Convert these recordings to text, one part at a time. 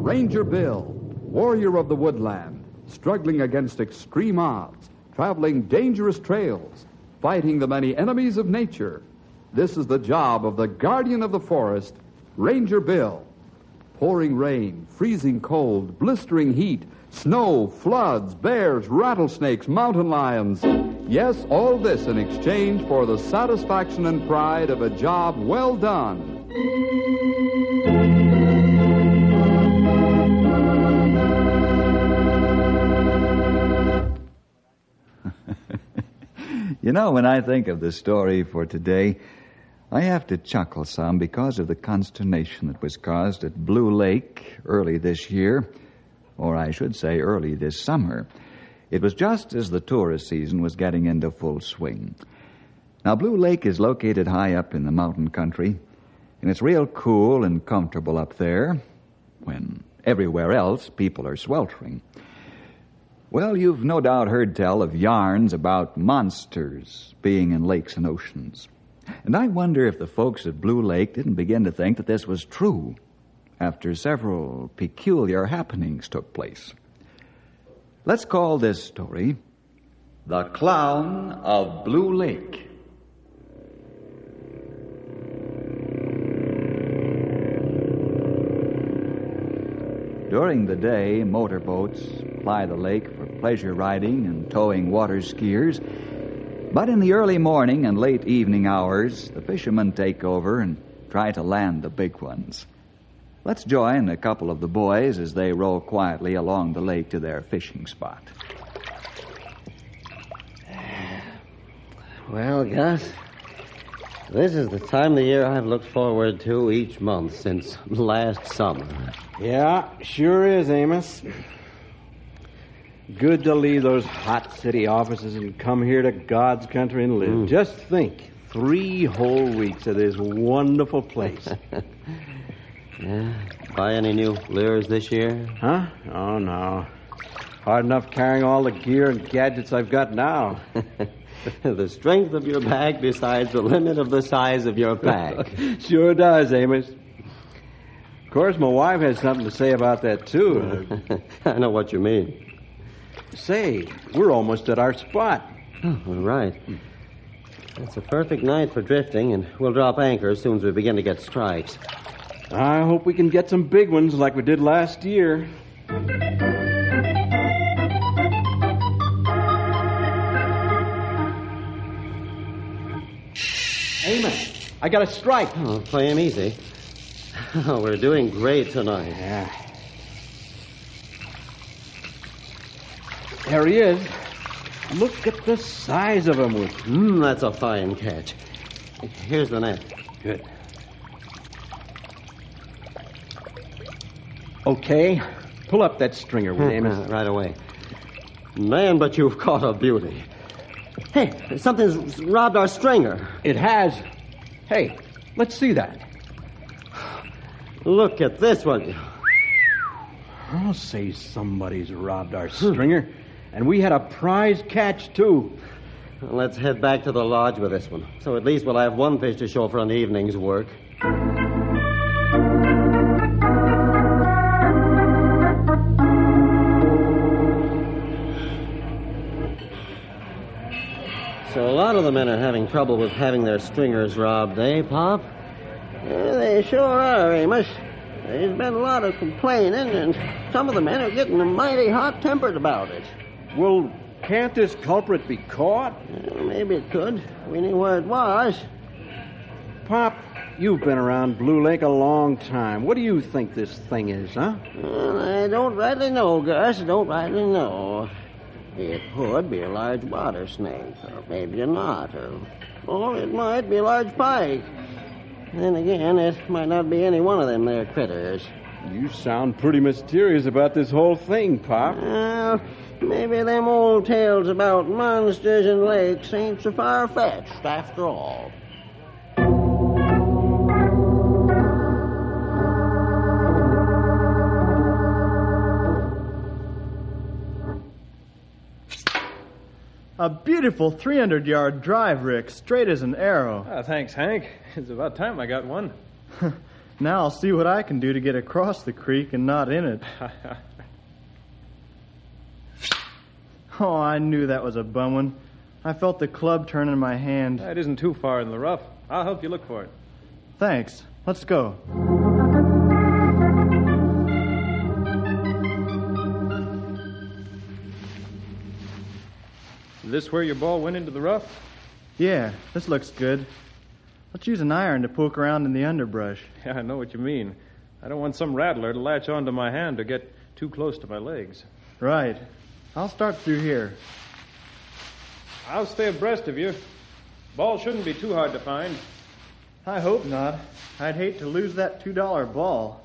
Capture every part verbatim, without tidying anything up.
Ranger Bill, warrior of the woodland, struggling against extreme odds, traveling dangerous trails, fighting the many enemies of nature. This is the job of the guardian of the forest, Ranger Bill. Pouring rain, freezing cold, blistering heat, snow, floods, bears, rattlesnakes, mountain lions. Yes, all this in exchange for the satisfaction and pride of a job well done. You know, when I think of the story for today, I have to chuckle some because of the consternation that was caused at Blue Lake early this year, or I should say early this summer. It was just as the tourist season was getting into full swing. Now, Blue Lake is located high up in the mountain country, and it's real cool and comfortable up there when everywhere else people are sweltering. Well, you've no doubt heard tell of yarns about monsters being in lakes and oceans. And I wonder if the folks at Blue Lake didn't begin to think that this was true after several peculiar happenings took place. Let's call this story The Clown of Blue Lake. During the day, motorboats ply the lake for pleasure riding and towing water skiers. But in the early morning and late evening hours, the fishermen take over and try to land the big ones. Let's join a couple of the boys as they row quietly along the lake to their fishing spot. Well, Gus, this is the time of the year I've looked forward to each month since last summer. Yeah, sure is, Amos. Good to leave those hot city offices and come here to God's country and live. Mm. Just think, three whole weeks of this wonderful place. Yeah. Buy any new lures this year? Huh? Oh, no. Hard enough carrying all the gear and gadgets I've got now. The strength of your bag decides the limit of the size of your pack. Sure does, Amos. Of course, my wife has something to say about that, too. I know what you mean. Say, we're almost at our spot. Oh, all right. It's a perfect night for drifting, and we'll drop anchor as soon as we begin to get strikes. I hope we can get some big ones like we did last year. Amos, I got a strike. Oh, play him easy. Oh, we're doing great tonight. Yeah. There he is. Look at the size of him. Hmm, that's a fine catch. Here's the net. Good. Okay. Pull up that stringer with Amos. Right away. Man, but you've caught a beauty. Hey, something's robbed our stringer. It has. Hey, let's see that. Look at this one. I'll say somebody's robbed our stringer. And we had a prize catch, too. Let's head back to the lodge with this one. So at least we'll have one fish to show for an evening's work. So a lot of the men are having trouble with having their stringers robbed, eh, Pop? Yeah, they sure are, Amos. There's been a lot of complaining, and some of the men are getting mighty hot-tempered about it. Well, can't this culprit be caught? Well, maybe it could. We knew where it was. Pop, you've been around Blue Lake a long time. What do you think this thing is, huh? Well, I don't rightly know, Gus. I don't rightly know. It could be a large water snake, or maybe not, or, or it might be a large pike. Then again, it might not be any one of them there critters. You sound pretty mysterious about this whole thing, Pop. Well, maybe them old tales about monsters in lakes ain't so far-fetched after all. A beautiful three hundred yard drive, Rick, straight as an arrow. Ah, thanks, Hank. It's about time I got one. Now I'll see what I can do to get across the creek and not in it. Oh, I knew that was a bum one. I felt the club turn in my hand. That isn't too far in the rough. I'll help you look for it. Thanks. Let's go. Is this where your ball went into the rough? Yeah, this looks good. Let's use an iron to poke around in the underbrush. Yeah, I know what you mean. I don't want some rattler to latch onto my hand or get too close to my legs. Right. I'll start through here. I'll stay abreast of you. Ball shouldn't be too hard to find. I hope not. I'd hate to lose that two dollar ball.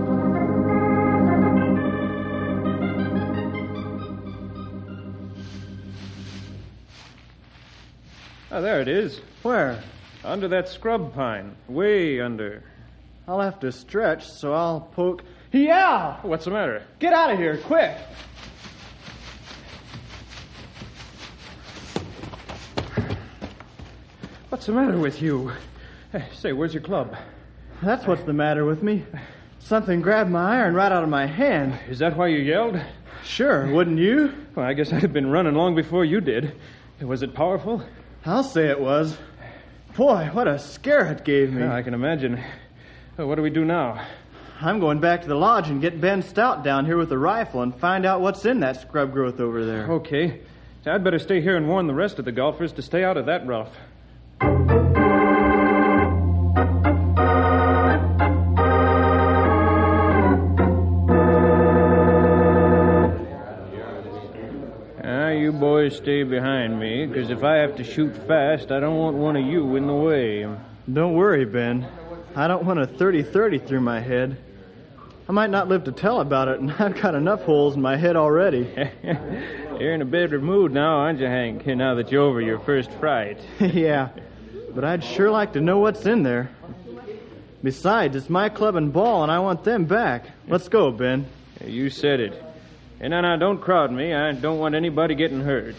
Oh, there it is. Where? Under that scrub pine. Way under. I'll have to stretch, so I'll poke... Yeah! What's the matter? Get out of here, quick! What's the matter with you? Hey, say, where's your club? That's what's the matter with me. Something grabbed my iron right out of my hand. Is that why you yelled? Sure, wouldn't you? Well, I guess I'd have been running long before you did. Was it powerful? I'll say it was. Boy, what a scare it gave me. Yeah, I can imagine. Well, what do we do now? I'm going back to the lodge and get Ben Stout down here with a rifle and find out what's in that scrub growth over there. Okay. I'd better stay here and warn the rest of the golfers to stay out of that rough. Ah, you boys stay behind me, because if I have to shoot fast, I don't want one of you in the way. Don't worry, Ben. I don't want a thirty thirty through my head. I might not live to tell about it, and I've got enough holes in my head already. You're in a better mood now, aren't you, Hank, now that you're over your first fright? Yeah, but I'd sure like to know what's in there. Besides, it's my club and ball, and I want them back. Let's go, Ben. You said it. And now, now, don't crowd me. I don't want anybody getting hurt.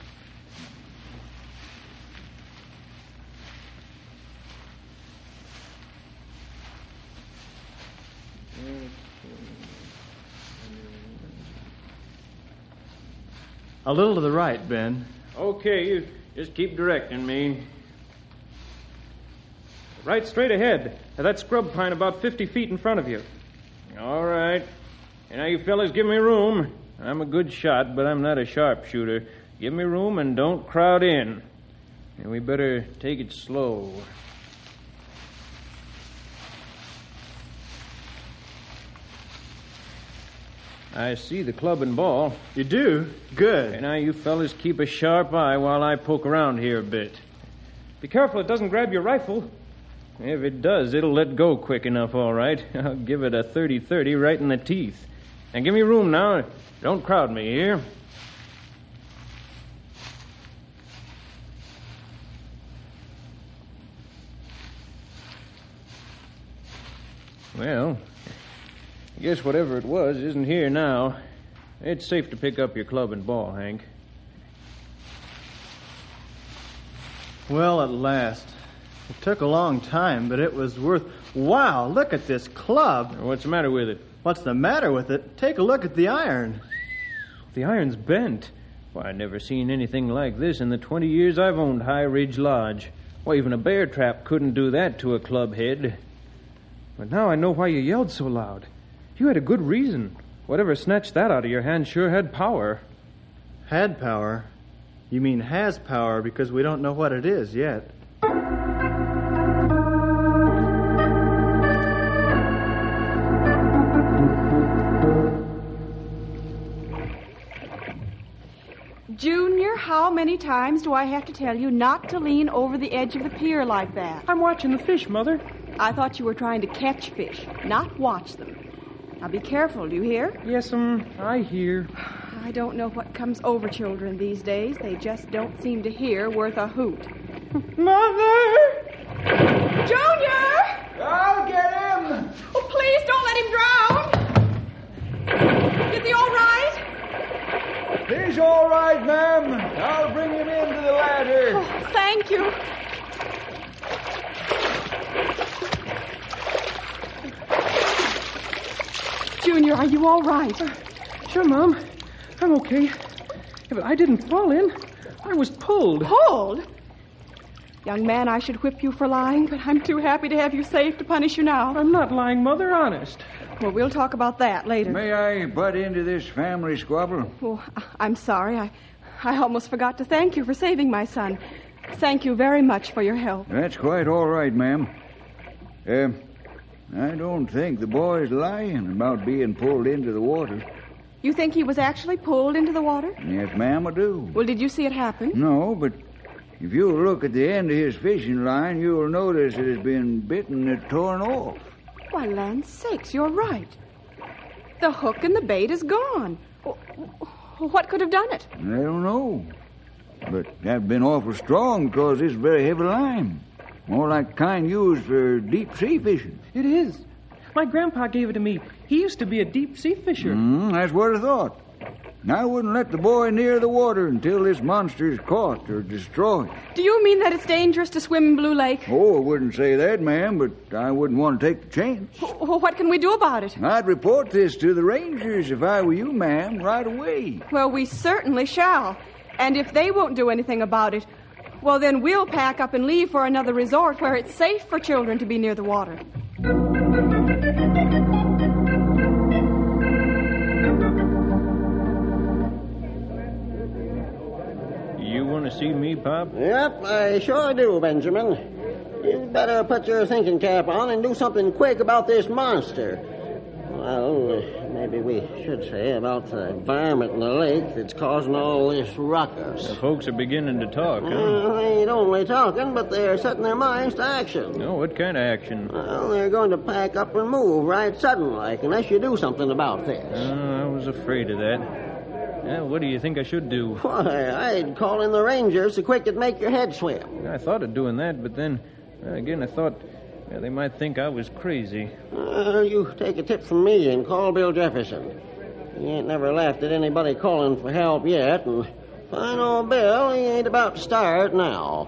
A little to the right, Ben. Okay, you just keep directing me. Right straight ahead. That scrub pine about fifty feet in front of you. All right. And now you fellas give me room. I'm a good shot, but I'm not a sharpshooter. Give me room and don't crowd in. And we better take it slow. I see the club and ball. You do? Good. And now you fellas keep a sharp eye while I poke around here a bit. Be careful it doesn't grab your rifle. If it does, it'll let go quick enough, all right. I'll give it a thirty thirty right in the teeth. And give me room now. Don't crowd me here. Well, I guess whatever it was isn't here now. It's safe to pick up your club and ball, Hank. Well, at last. It took a long time, but it was worth... Wow, look at this club. What's the matter with it? What's the matter with it? Take a look at the iron. The iron's bent. Why, I've never seen anything like this in the twenty years I've owned High Ridge Lodge. Why, even a bear trap couldn't do that to a club head. But now I know why you yelled so loud. You had a good reason. Whatever snatched that out of your hand sure had power. Had power? You mean has power because we don't know what it is yet. Junior, how many times do I have to tell you not to lean over the edge of the pier like that? I'm watching the fish, Mother. I thought you were trying to catch fish, not watch them. Now be careful, do you hear? Yes, um, I hear. I don't know what comes over children these days. They just don't seem to hear worth a hoot. Mother! Junior! I'll get him! Oh, please don't let him drown! Is he all right? He's all right, ma'am. I'll bring him into the ladder. Oh, thank you. Junior, are you all right? Uh, sure, Mom. I'm okay. But I didn't fall in. I was pulled. Pulled? Young man, I should whip you for lying, but I'm too happy to have you safe to punish you now. I'm not lying, Mother, honest. Well, we'll talk about that later. May I butt into this family squabble? Oh, I'm sorry. I, I almost forgot to thank you for saving my son. Thank you very much for your help. That's quite all right, ma'am. Uh, I don't think the boy's lying about being pulled into the water. You think he was actually pulled into the water? Yes, ma'am, I do. Well, did you see it happen? No, but if you look at the end of his fishing line, you'll notice it has been bitten and torn off. Why, land sakes, you're right. The hook and the bait is gone. What could have done it? I don't know. But that'd been awful strong because it's very heavy line. More like kind used for deep sea fishing. It is. My grandpa gave it to me. He used to be a deep sea fisher. Mm, that's what I thought. I wouldn't let the boy near the water until this monster is caught or destroyed. Do you mean that it's dangerous to swim in Blue Lake? Oh, I wouldn't say that, ma'am, but I wouldn't want to take the chance. Well, what can we do about it? I'd report this to the rangers if I were you, ma'am, right away. Well, we certainly shall. And if they won't do anything about it, well, then we'll pack up and leave for another resort where it's safe for children to be near the water. You want to see me, Pop? Yep, I sure do, Benjamin. You'd better put your thinking cap on and do something quick about this monster. Well, maybe we should say about the environment in the lake that's causing all this ruckus. The folks are beginning to talk, huh? Uh, they ain't only talking, but they're setting their minds to action. Oh, what kind of action? Well, they're going to pack up and move right sudden-like unless you do something about this. Oh, I was afraid of that. Well, what do you think I should do? Why, I'd call in the rangers so quick it'd make your head swim. I thought of doing that, but then, uh, again, I thought well, they might think I was crazy. Uh, you take a tip from me and call Bill Jefferson. He ain't never laughed at anybody calling for help yet, and fine old Bill, he ain't about to start now.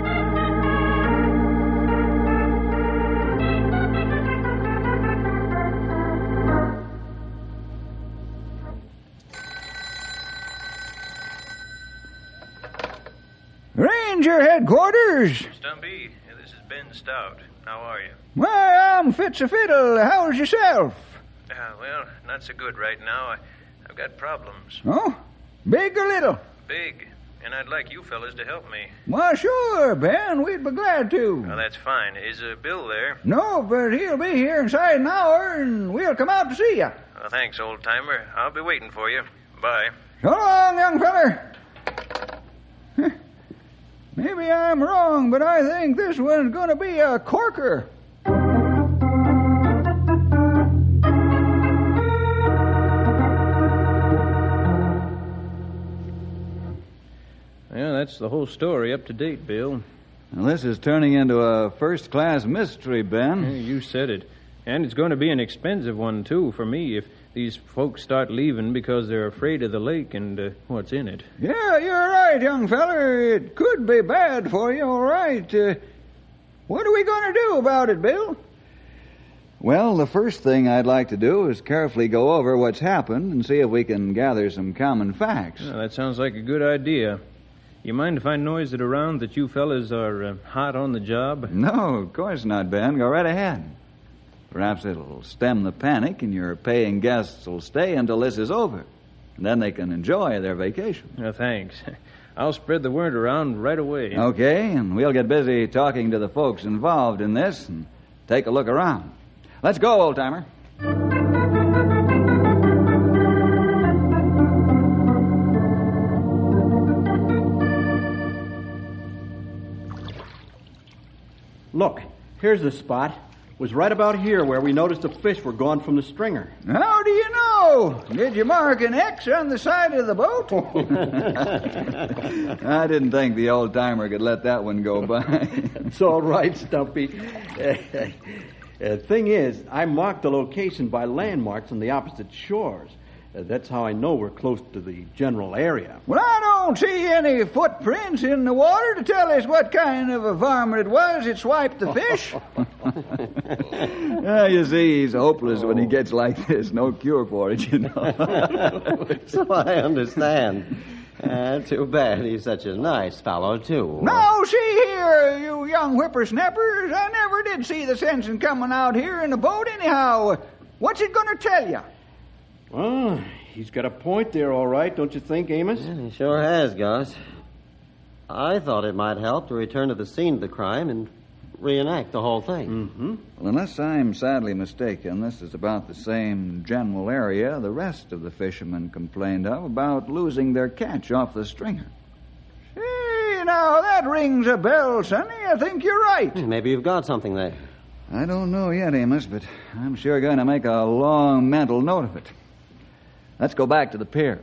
Ranger headquarters. Stumpy, this is Ben Stout. How are you? Why, I'm fit a fiddle. How's yourself? Uh, well, not so good right now. I, I've got problems. Oh? Big or little? Big. And I'd like you fellas to help me. Well, sure, Ben. We'd be glad to. Well, that's fine. Is uh, Bill there? No, but he'll be here inside an hour, and we'll come out to see you. Well, thanks, old-timer. I'll be waiting for you. Bye. So long, young feller. Maybe I'm wrong, but I think this one's going to be a corker. Yeah, that's the whole story up to date, Bill. Well, this is turning into a first-class mystery, Ben. Yeah, you said it. And it's going to be an expensive one, too, for me if these folks start leaving because they're afraid of the lake and uh, what's in it. Yeah, you're right, young feller. It could be bad for you, all right. Uh, what are we going to do about it, Bill? Well, the first thing I'd like to do is carefully go over what's happened and see if we can gather some common facts. Well, that sounds like a good idea. You mind if I noise it around that you fellas are uh, hot on the job? No, of course not, Ben. Go right ahead. Perhaps it'll stem the panic and your paying guests will stay until this is over. And then they can enjoy their vacation. No, thanks. I'll spread the word around right away. Okay, and we'll get busy talking to the folks involved in this and take a look around. Let's go, old-timer. Look, here's the spot. It was right about here where we noticed the fish were gone from the stringer. How do you know? Did you mark an X on the side of the boat? I didn't think the old-timer could let that one go by. It's all right, Stumpy. Uh, thing is, I marked the location by landmarks on the opposite shores. Uh, that's how I know we're close to the general area. Well, I don't see any footprints in the water to tell us what kind of a varmint it was that swiped the fish. Yeah, you see, he's hopeless when he gets like this. No cure for it, you know. So I understand. Uh, too bad. He's such a nice fellow, too. Now, see here, you young whippersnappers. I never did see the sense in coming out here in a boat anyhow. What's it going to tell you? Well, he's got a point there, all right, don't you think, Amos? Yeah, he sure has, Gus. I thought it might help to return to the scene of the crime and reenact the whole thing. Mm-hmm. Well, unless I'm sadly mistaken, this is about the same general area the rest of the fishermen complained of about losing their catch off the stringer. Hey, now, that rings a bell, Sonny. I think you're right. Maybe you've got something there. I don't know yet, Amos, but I'm sure going to make a long mental note of it. Let's go back to the pier.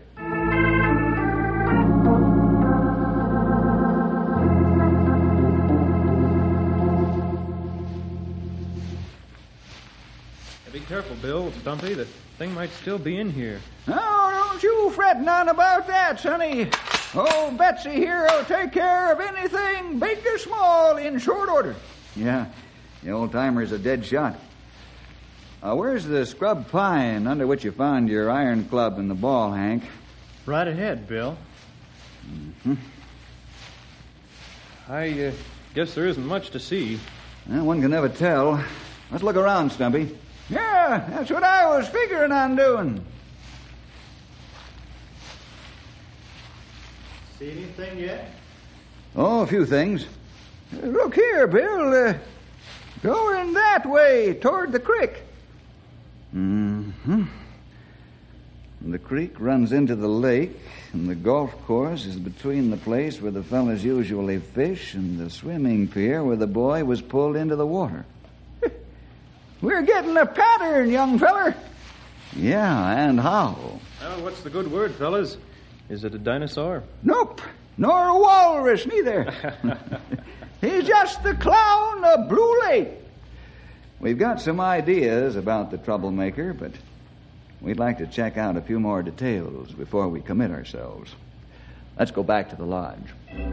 Be careful, Bill. Stumpy, the thing might still be in here. Now, don't you fret none about that, Sonny. Oh, Betsy here will take care of anything, big or small, in short order. Yeah, the old-timer's a dead shot. Uh, where's the scrub pine under which you found your iron club and the ball, Hank? Right ahead, Bill. Mm-hmm. I uh, guess there isn't much to see. Well, one can never tell. Let's look around, Stumpy. Yeah, that's what I was figuring on doing. See anything yet? Oh, a few things. Uh, look here, Bill. Uh, going that way, toward the creek. Mm-hmm. The creek runs into the lake, and the golf course is between the place where the fellas usually fish and the swimming pier where the boy was pulled into the water. We're getting a pattern, young feller. Yeah, and how? Well, what's the good word, fellas? Is it a dinosaur? Nope, nor a walrus, neither. He's just the clown of Blue Lake. We've got some ideas about the troublemaker, but we'd like to check out a few more details before we commit ourselves. Let's go back to the lodge.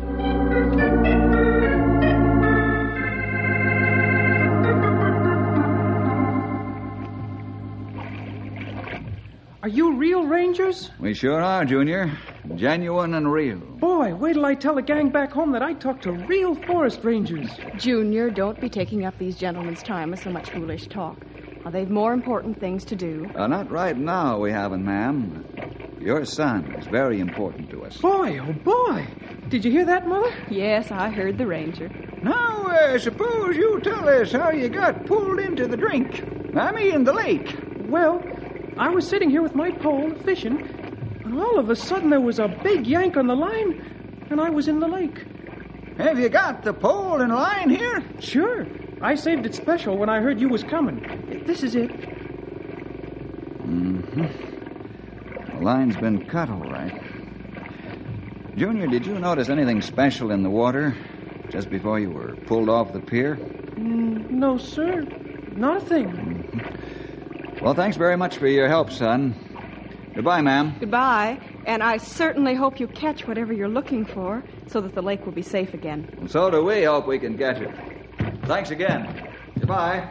Are you real Rangers? We sure are, Junior. Genuine and real. Boy, wait till I tell the gang back home that I talked to real forest rangers. Junior, don't be taking up these gentlemen's time with so much foolish talk. Now, they've more important things to do. Uh, not right now, we haven't, ma'am. Your son is very important to us. Boy, oh boy. Did you hear that, Mother? Yes, I heard the ranger. Now, uh, suppose you tell us how you got pulled into the drink. I mean, the lake. Well, I was sitting here with my pole, fishing, and all of a sudden there was a big yank on the line, and I was in the lake. Have you got the pole and line here? Sure. I saved it special when I heard you was coming. This is it. Mm-hmm. The line's been cut, all right. Junior, did you notice anything special in the water just before you were pulled off the pier? Mm, no, sir. Nothing. Mm-hmm. Well, thanks very much for your help, son. Goodbye, ma'am. Goodbye. And I certainly hope you catch whatever you're looking for so that the lake will be safe again. And so do we hope we can catch it. Thanks again. Goodbye.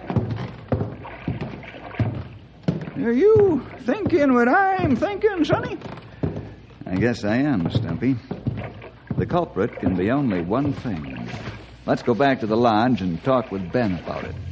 Are you thinking what I'm thinking, Sonny? I guess I am, Stumpy. The culprit can be only one thing. Let's go back to the lodge and talk with Ben about it.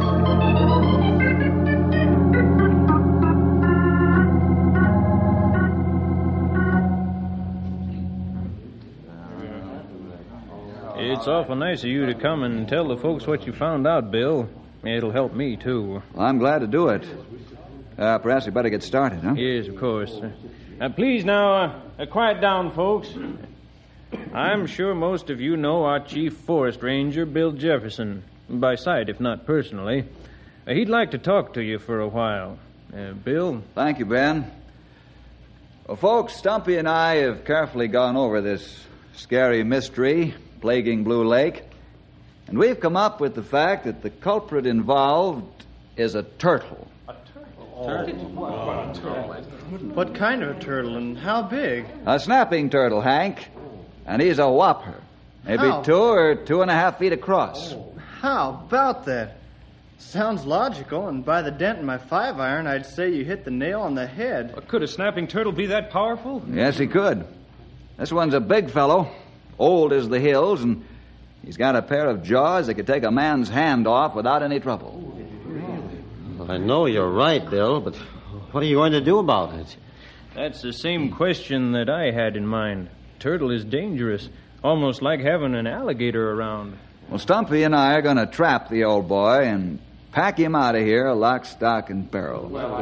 It's awful nice of you to come and tell the folks what you found out, Bill. It'll help me, too. Well, I'm glad to do it. Uh, perhaps we better get started, huh? Yes, of course. Uh, please now, uh, uh, quiet down, folks. I'm sure most of you know our chief forest ranger, Bill Jefferson, by sight, if not personally. Uh, he'd like to talk to you for a while. Uh, Bill? Thank you, Ben. Well, folks, Stumpy and I have carefully gone over this scary mystery plaguing Blue Lake, and we've come up with the fact that the culprit involved is a turtle. A turtle? What kind of a turtle and how big? A snapping turtle, Hank. And he's a whopper. Maybe How? two or two and a half feet across. How about that? Sounds logical, and by the dent in my five iron, I'd say you hit the nail on the head. But could a snapping turtle be that powerful? Yes, he could. This one's a big fellow, old as the hills, and he's got a pair of jaws that could take a man's hand off without any trouble. Well, I know you're right, Bill, but what are you going to do about it? That's the same question that I had in mind. Turtle is dangerous, almost like having an alligator around. Well, Stumpy and I are going to trap the old boy and pack him out of here lock, stock, and barrel. Well,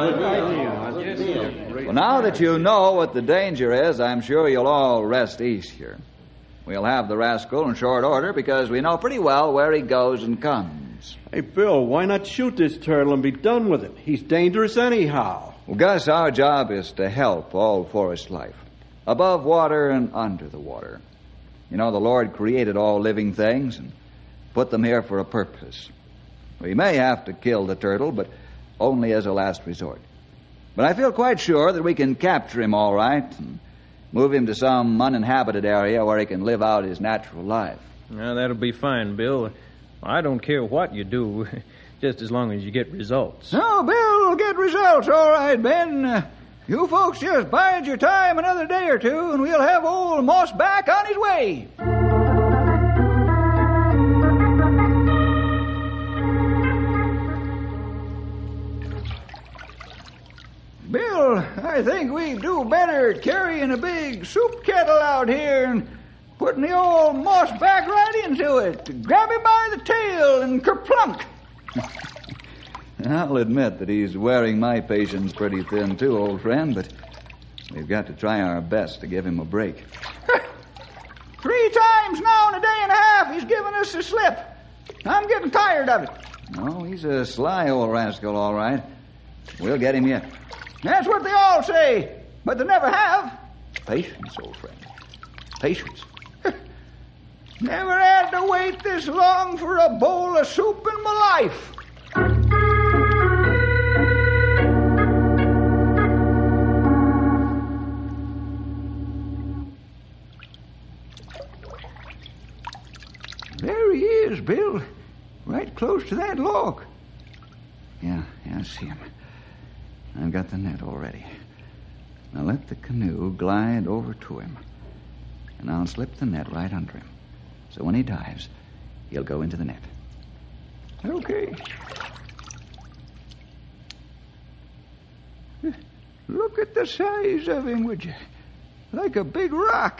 now that you know what the danger is, I'm sure you'll all rest easier. We'll have the rascal in short order because we know pretty well where he goes and comes. Hey, Bill, why not shoot this turtle and be done with it? He's dangerous anyhow. Well, Gus, our job is to help all forest life, above water and under the water. You know, the Lord created all living things and put them here for a purpose. We may have to kill the turtle, but only as a last resort. But I feel quite sure that we can capture him all right and move him to some uninhabited area where he can live out his natural life. Now, that'll be fine, Bill. I don't care what you do, just as long as you get results. No, Bill will get results, all right, Ben. Uh, you folks just bide your time another day or two, and we'll have old Moss back on his way. Bill, I think we do better carrying a big soup kettle out here and putting the old Moss back right into it. Grab him by the tail and kerplunk. I'll admit that he's wearing my patience pretty thin, too, old friend, but we've got to try our best to give him a break. Three times now in a day and a half he's given us the slip. I'm getting tired of it. No, he's a sly old rascal, all right. We'll get him yet. That's what they all say, but they never have. Patience, old friend. Patience. Never had to wait this long for a bowl of soup in my life. There he is, Bill. Right close to that log. Yeah, yeah, I see him. I've got the net already. Now let the canoe glide over to him. And I'll slip the net right under him. So when he dives, he'll go into the net. Okay. Look at the size of him, would you? Like a big rock.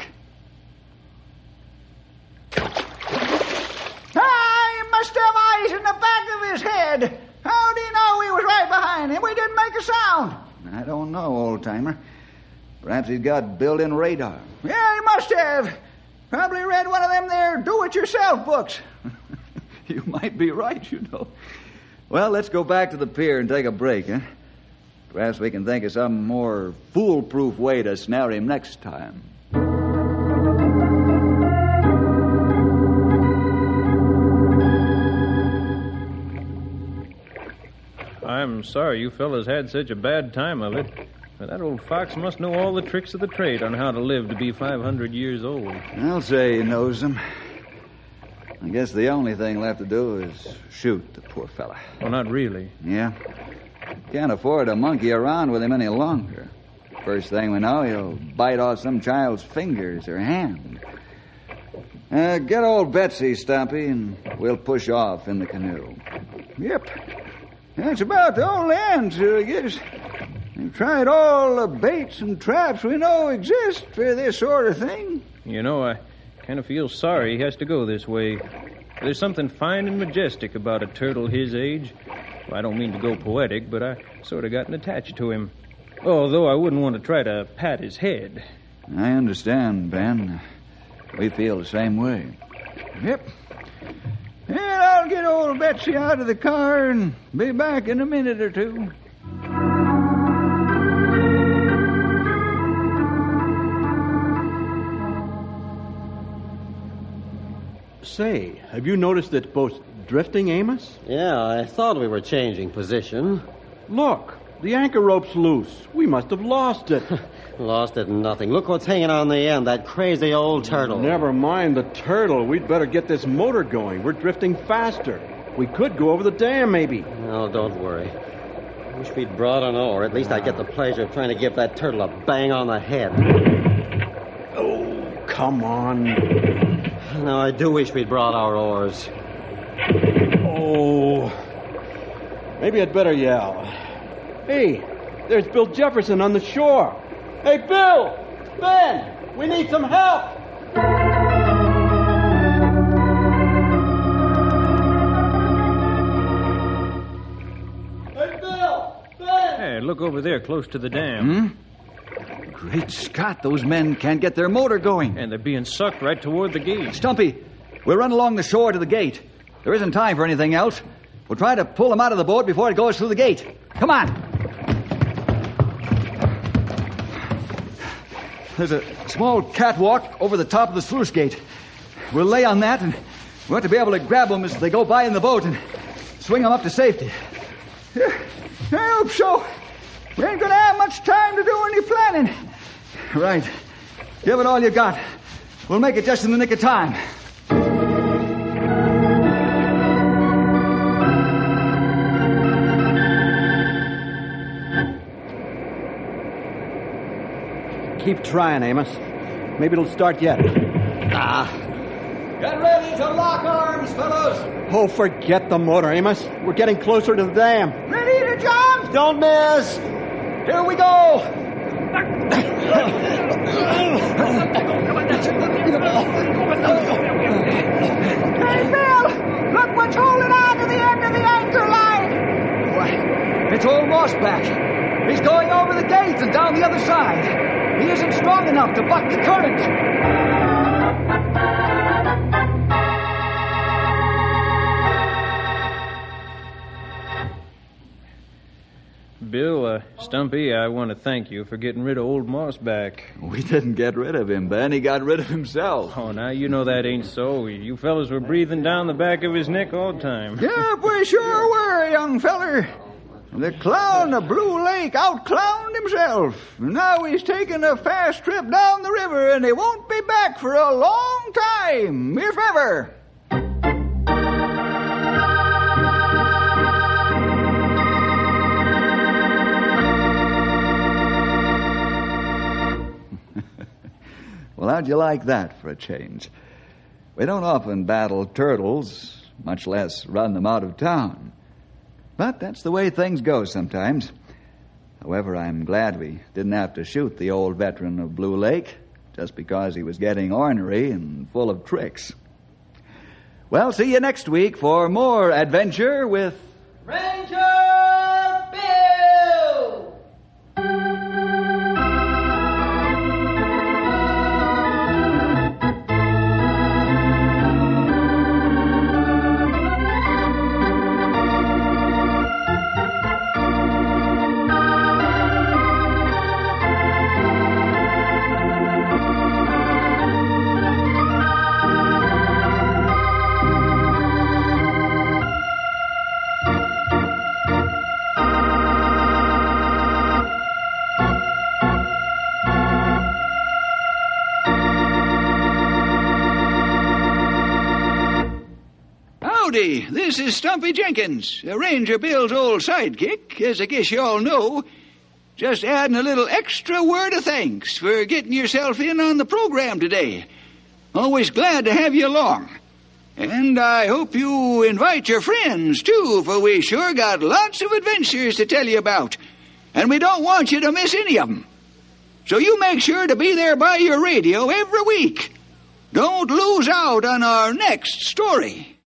Ah, he must have eyes in the back of his head. How do you know he was right behind him? We didn't make a sound. I don't know, old-timer. Perhaps he's got built-in radar. Yeah, he must have. Probably read one of them there do-it-yourself books. You might be right, you know. Well, let's go back to the pier and take a break, huh? Perhaps we can think of some more foolproof way to snare him next time. I'm sorry you fellas had such a bad time of it. But that old fox must know all the tricks of the trade on how to live to be five hundred years old. I'll say he knows them. I guess the only thing left to do is shoot the poor fella. Well, not really. Yeah. Can't afford to monkey around with him any longer. First thing we know, he'll bite off some child's fingers or hand. Uh, get old Betsy, Stumpy, and we'll push off in the canoe. Yep. That's about the only answer, I guess. We've tried all the baits and traps we know exist for this sort of thing. You know, I kind of feel sorry he has to go this way. There's something fine and majestic about a turtle his age. Well, I don't mean to go poetic, but I sort of gotten attached to him. Although I wouldn't want to try to pat his head. I understand, Ben. We feel the same way. Yep. And I'll get old Betsy out of the car and be back in a minute or two. Say, have you noticed that boat's drifting, Amos? Yeah, I thought we were changing position. Look, the anchor rope's loose. We must have lost it. Lost it nothing. Look what's hanging on the end, that crazy old turtle. Never mind the turtle. We'd better get this motor going. We're drifting faster. We could go over the dam, maybe. No, don't worry. I wish we'd brought an oar. At least I'd get the pleasure of trying to give that turtle a bang on the head. Oh, come on. No, I do wish we'd brought our oars. Oh. Maybe I'd better yell. Hey, there's Bill Jefferson on the shore. Hey, Bill! Ben! We need some help! Hey, Bill! Ben! Hey, look over there, close to the dam. Hmm? Great Scott, those men can't get their motor going. And they're being sucked right toward the gate. Stumpy, we'll run along the shore to the gate. There isn't time for anything else. We'll try to pull them out of the boat before it goes through the gate. Come on. There's a small catwalk over the top of the sluice gate. We'll lay on that, and we want to be able to grab them as they go by in the boat and swing them up to safety. I hope so. We ain't going to have much time to do any planning. Right. Give it all you got. We'll make it just in the nick of time. Keep trying, Amos. Maybe it'll start yet. Ah. Get ready to lock arms, fellows. Oh, forget the motor, Amos. We're getting closer to the dam. Ready to jump? Don't miss! Here we go. Hey, Bill! Look what's holding on to the end of the anchor line. Why, it's old Mossback. He's going over the gate and down the other side. He isn't strong enough to buck the current. Bill, uh, Stumpy, I want to thank you for getting rid of old Mossback. We didn't get rid of him, Ben. He got rid of himself. Oh, now you know that ain't so. You fellas were breathing down the back of his neck all the time. Yeah, we sure were, young feller. The clown of Blue Lake out-clowned himself. Now he's taking a fast trip down the river, and he won't be back for a long time, if ever. Well, how'd you like that for a change? We don't often battle turtles, much less run them out of town. But that's the way things go sometimes. However, I'm glad we didn't have to shoot the old veteran of Blue Lake just because he was getting ornery and full of tricks. Well, see you next week for more adventure with Ranger Bill! Howdy, this is Stumpy Jenkins, Ranger Bill's old sidekick, as I guess you all know. Just adding a little extra word of thanks for getting yourself in on the program today. Always glad to have you along. And I hope you invite your friends, too, for we sure got lots of adventures to tell you about. And we don't want you to miss any of them. So you make sure to be there by your radio every week. Don't lose out on our next story.